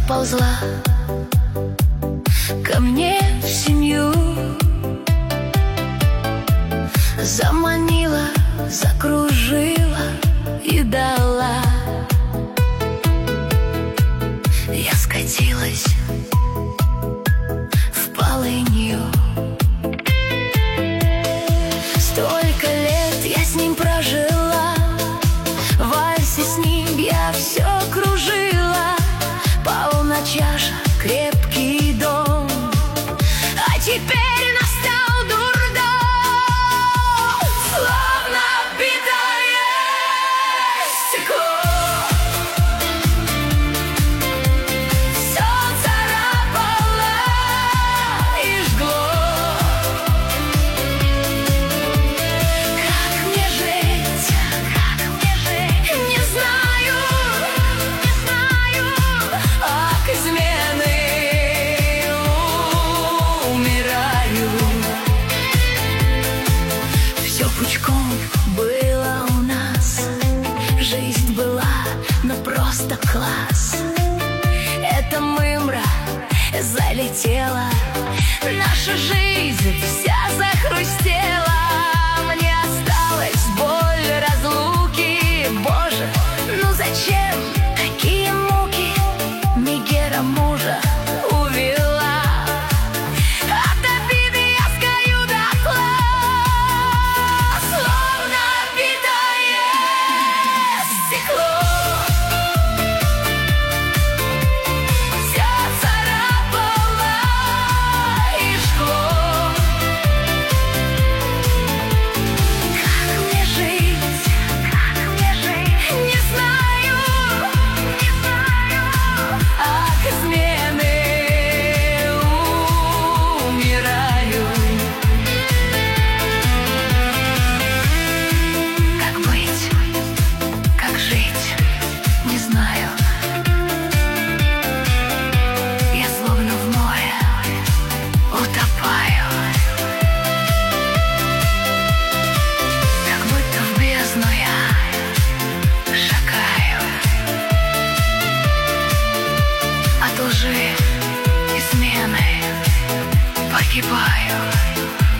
заползла ко мне в семью, заманила, закружила и дала. Я скатилась в полынью. Столько лет я с ним прожила, в вальсе с ним я все кружила. Полна чаша, крепкий дом, а теперь настал дурдом. Словно битое стекло, все царапало и жгло. Как мне жить, не знаю, от измены умираю. Все пучком было у нас, жизнь была, но просто класс. Эта мымра залетела, наша жизнь вся захрустела. Мне осталась боль разлуки. Боже, ну зачем такие муки? Мегера мужа увела, от обиды я сгорю дотла. Словно битое стекло, все царапало и жгло. Как мне жить, не знаю, от измены умираю. Как быть, как жить, не знаю. Я словно в море утопаю, как будто в бездну я шагаю. От лжи, измены погибаю.